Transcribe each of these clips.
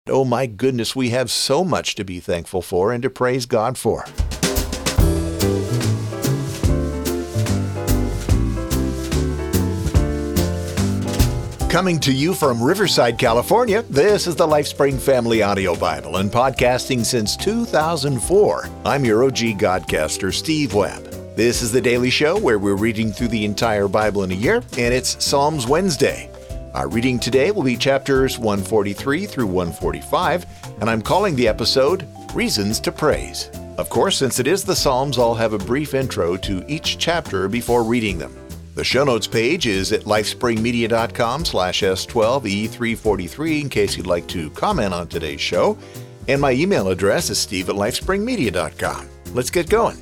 Oh my goodness, we have so much to be thankful for and to praise God for. Coming to you from Riverside, California, this is the LifeSpring Family Audio Bible and podcasting since 2004. I'm your OG Godcaster, Steve Webb. This is the daily show where we're reading through the entire Bible in a year, and it's Psalms Wednesday. Our reading today will be chapters 143 through 145, and I'm calling the episode Reasons to Praise. Of course, since it is the Psalms, I'll have a brief intro to each chapter before reading them. The show notes page is at lifespringmedia.com/S12E343 in case you'd like to comment on today's show, and my email address is steve@lifespringmedia.com. Let's get going.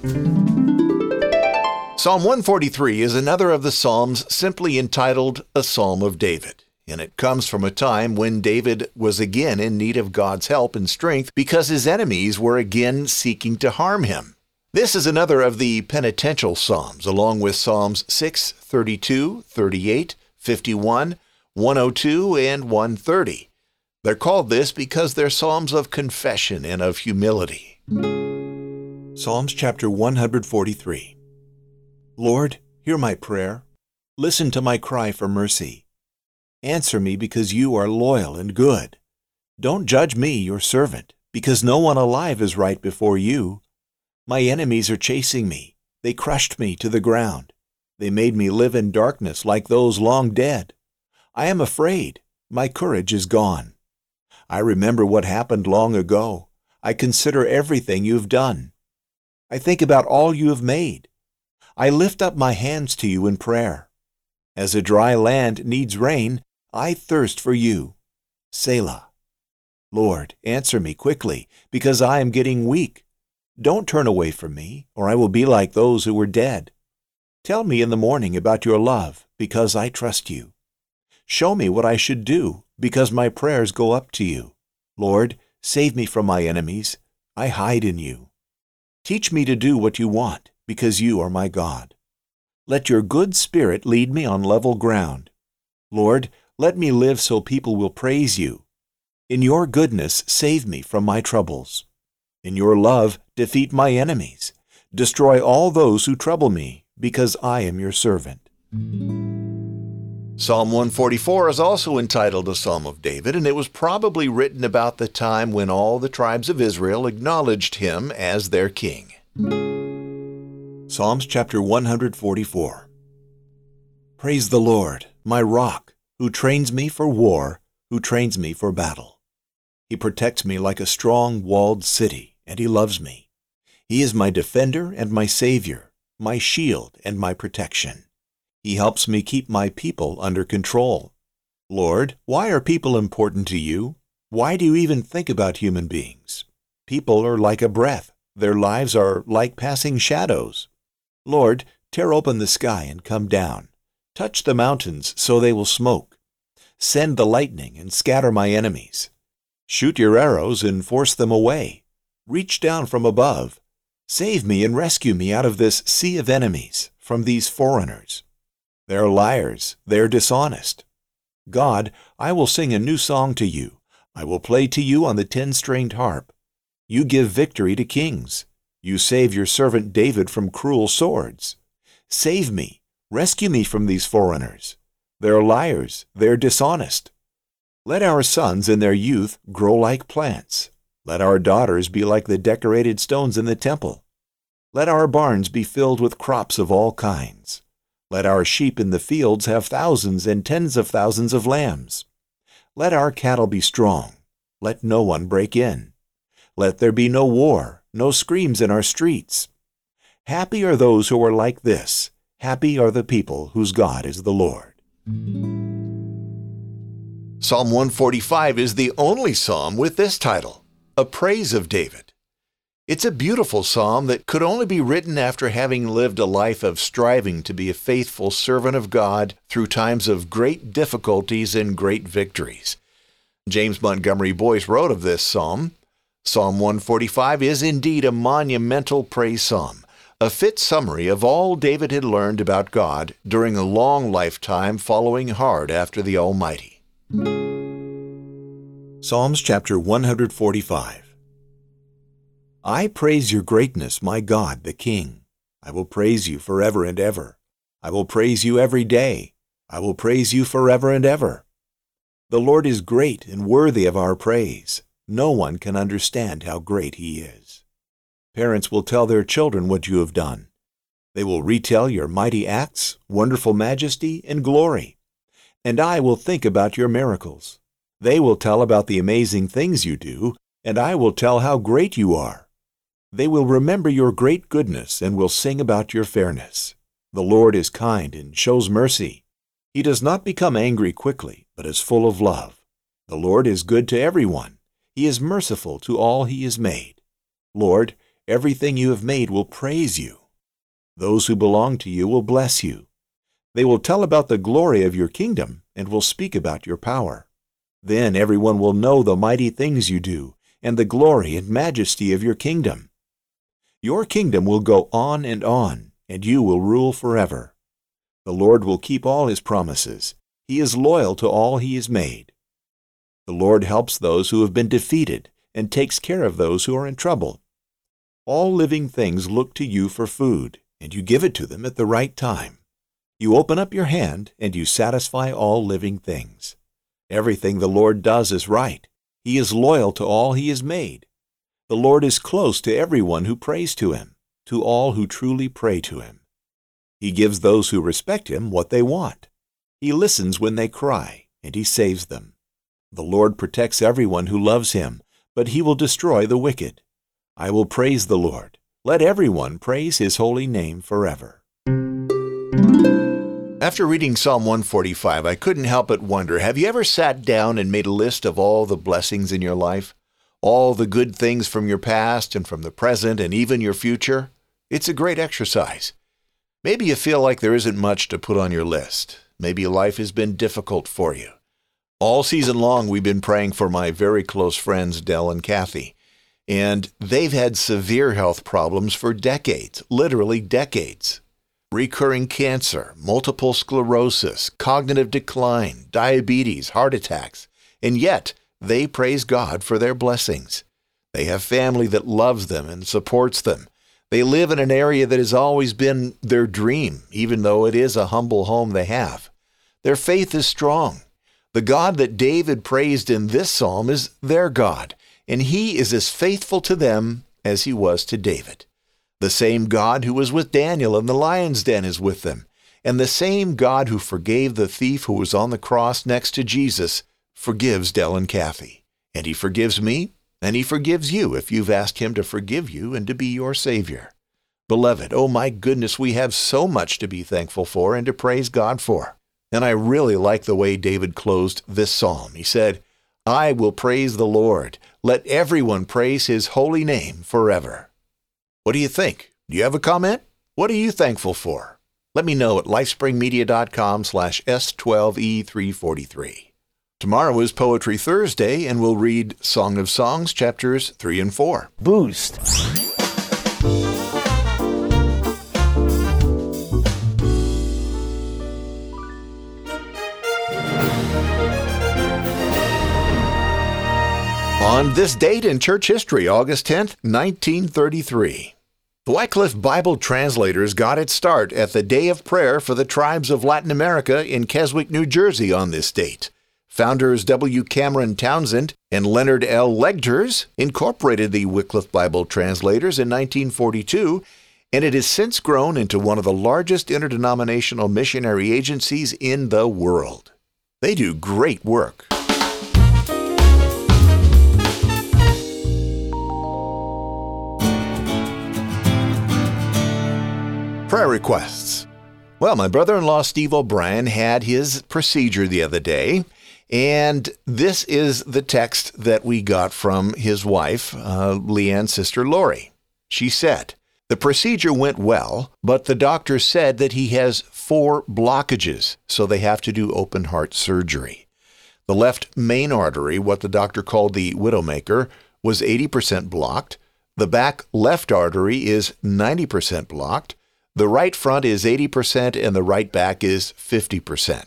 Psalm 143 is another of the Psalms simply entitled A Psalm of David. And it comes from a time when David was again in need of God's help and strength because his enemies were again seeking to harm him. This is another of the penitential Psalms, along with Psalms 6, 32, 38, 51, 102, and 130. They're called this because they're Psalms of confession and of humility. Psalms chapter 143. Lord, hear my prayer. Listen to my cry for mercy. Answer me because you are loyal and good. Don't judge me, your servant, because no one alive is right before you. My enemies are chasing me. They crushed me to the ground. They made me live in darkness like those long dead. I am afraid. My courage is gone. I remember what happened long ago. I consider everything you've done. I think about all you have made. I lift up my hands to you in prayer. As a dry land needs rain, I thirst for you. Selah. Lord, answer me quickly, because I am getting weak. Don't turn away from me, or I will be like those who were dead. Tell me in the morning about your love, because I trust you. Show me what I should do, because my prayers go up to you. Lord, save me from my enemies. I hide in you. Teach me to do what you want, because you are my God. Let your good spirit lead me on level ground. Lord, let me live so people will praise you. In your goodness, save me from my troubles. In your love, defeat my enemies. Destroy all those who trouble me, because I am your servant. Psalm 144 is also entitled a Psalm of David, and it was probably written about the time when all the tribes of Israel acknowledged him as their king. Psalms chapter 144. Praise the Lord, my rock, who trains me for war, who trains me for battle. He protects me like a strong walled city, and he loves me. He is my defender and my savior, my shield and my protection. He helps me keep my people under control. Lord, why are people important to you? Why do you even think about human beings? People are like a breath. Their lives are like passing shadows. Lord, tear open the sky and come down. Touch the mountains so they will smoke. Send the lightning and scatter my enemies. Shoot your arrows and force them away. Reach down from above. Save me and rescue me out of this sea of enemies, from these foreigners. They're liars. They're dishonest. God, I will sing a new song to you. I will play to you on the 10-stringed harp. You give victory to kings. You save your servant David from cruel swords. Save me. Rescue me from these foreigners. They're liars. They're dishonest. Let our sons in their youth grow like plants. Let our daughters be like the decorated stones in the temple. Let our barns be filled with crops of all kinds. Let our sheep in the fields have thousands and tens of thousands of lambs. Let our cattle be strong. Let no one break in. Let there be no war, no screams in our streets. Happy are those who are like this. Happy are the people whose God is the Lord. Psalm 145 is the only psalm with this title, A Praise of David. It's a beautiful psalm that could only be written after having lived a life of striving to be a faithful servant of God through times of great difficulties and great victories. James Montgomery Boyce wrote of this psalm, Psalm 145 is indeed a monumental praise psalm, a fit summary of all David had learned about God during a long lifetime following hard after the Almighty. Psalms chapter 145. I praise your greatness, my God, the King. I will praise you forever and ever. I will praise you every day. I will praise you forever and ever. The Lord is great and worthy of our praise. No one can understand how great he is. Parents will tell their children what you have done. They will retell your mighty acts, wonderful majesty, and glory. And I will think about your miracles. They will tell about the amazing things you do, and I will tell how great you are. They will remember your great goodness and will sing about your fairness. The Lord is kind and shows mercy. He does not become angry quickly, but is full of love. The Lord is good to everyone. He is merciful to all he has made. Lord, everything you have made will praise you. Those who belong to you will bless you. They will tell about the glory of your kingdom and will speak about your power. Then everyone will know the mighty things you do and the glory and majesty of your kingdom. Your kingdom will go on, and you will rule forever. The Lord will keep all his promises. He is loyal to all he has made. The Lord helps those who have been defeated and takes care of those who are in trouble. All living things look to you for food, and you give it to them at the right time. You open up your hand, and you satisfy all living things. Everything the Lord does is right. He is loyal to all he has made. The Lord is close to everyone who prays to him, to all who truly pray to him. He gives those who respect him what they want. He listens when they cry, and he saves them. The Lord protects everyone who loves him, but he will destroy the wicked. I will praise the Lord. Let everyone praise his holy name forever. After reading Psalm 145, I couldn't help but wonder, have you ever sat down and made a list of all the blessings in your life? All the good things from your past and from the present and even your future? It's a great exercise. Maybe you feel like there isn't much to put on your list. Maybe life has been difficult for you. All season long, we've been praying for my very close friends, Del and Kathy. And they've had severe health problems for decades, literally decades. Recurring cancer, multiple sclerosis, cognitive decline, diabetes, heart attacks, and yet they praise God for their blessings. They have family that loves them and supports them. They live in an area that has always been their dream, even though it is a humble home they have. Their faith is strong. The God that David praised in this psalm is their God, and he is as faithful to them as he was to David. The same God who was with Daniel in the lion's den is with them. And the same God who forgave the thief who was on the cross next to Jesus forgives Del and Kathy. And he forgives me, and he forgives you if you've asked him to forgive you and to be your Savior. Beloved, oh my goodness, we have so much to be thankful for and to praise God for. And I really like the way David closed this psalm. He said, I will praise the Lord. Let everyone praise his holy name forever. What do you think? Do you have a comment? What are you thankful for? Let me know at lifespringmedia.com/S12E343. Tomorrow is Poetry Thursday, and we'll read Song of Songs, chapters 3 and 4. Boost. On this date in church history, August 10th, 1933. The Wycliffe Bible Translators got its start at the Day of Prayer for the Tribes of Latin America in Keswick, New Jersey on this date. Founders W. Cameron Townsend and Leonard L. Legters incorporated the Wycliffe Bible Translators in 1942, and it has since grown into one of the largest interdenominational missionary agencies in the world. They do great work. Prayer requests. Well, my brother-in-law Steve O'Brien had his procedure the other day, and this is the text that we got from his wife, Leanne's sister Lori. She said, the procedure went well, but the doctor said that he has 4 blockages, so they have to do open heart surgery. The left main artery, what the doctor called the widowmaker, was 80% blocked. The back left artery is 90% blocked. The right front is 80% and the right back is 50%.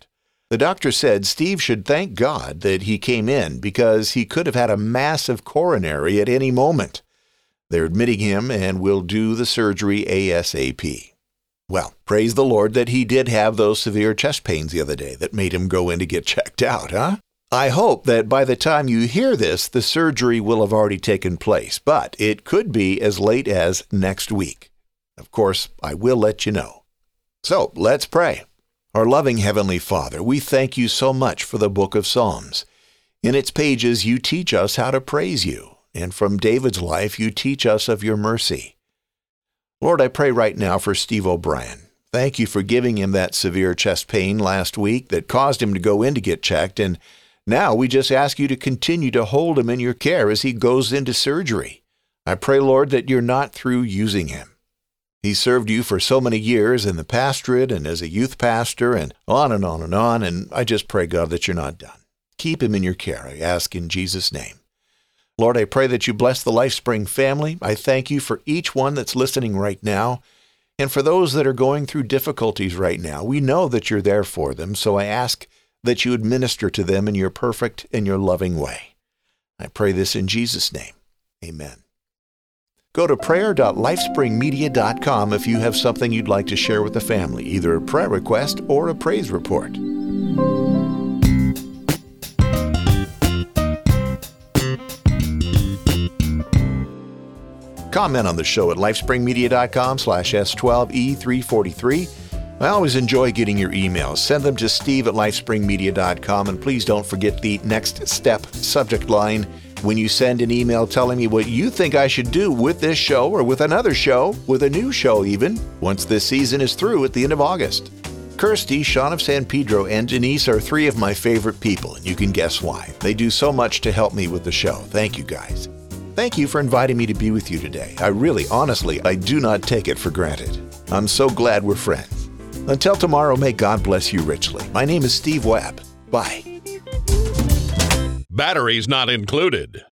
The doctor said Steve should thank God that he came in because he could have had a massive coronary at any moment. They're admitting him and will do the surgery ASAP. Well, praise the Lord that he did have those severe chest pains the other day that made him go in to get checked out, huh? I hope that by the time you hear this, the surgery will have already taken place, but it could be as late as next week. Of course, I will let you know. So, let's pray. Our loving Heavenly Father, we thank you so much for the book of Psalms. In its pages, you teach us how to praise you, and from David's life, you teach us of your mercy. Lord, I pray right now for Steve O'Brien. Thank you for giving him that severe chest pain last week that caused him to go in to get checked, and now we just ask you to continue to hold him in your care as he goes into surgery. I pray, Lord, that you're not through using him. He served you for so many years in the pastorate and as a youth pastor and on and on and on, and I just pray, God, that you're not done. Keep him in your care, I ask in Jesus' name. Lord, I pray that you bless the LifeSpring family. I thank you for each one that's listening right now. And for those that are going through difficulties right now, we know that you're there for them, so I ask that you administer to them in your perfect and your loving way. I pray this in Jesus' name. Amen. Go to prayer.lifespringmedia.com if you have something you'd like to share with the family, either a prayer request or a praise report. Comment on the show at lifespringmedia.com/S12E343. I always enjoy getting your emails. Send them to steve@lifespringmedia.com, and please don't forget the next step subject line when you send an email telling me what you think I should do with this show or with another show, with a new show even, once this season is through at the end of August. Kirsty, Sean of San Pedro, and Denise are three of my favorite people, and you can guess why. They do so much to help me with the show. Thank you, guys. Thank you for inviting me to be with you today. I really, honestly, I do not take it for granted. I'm so glad we're friends. Until tomorrow, may God bless you richly. My name is Steve Webb. Bye. Batteries not included.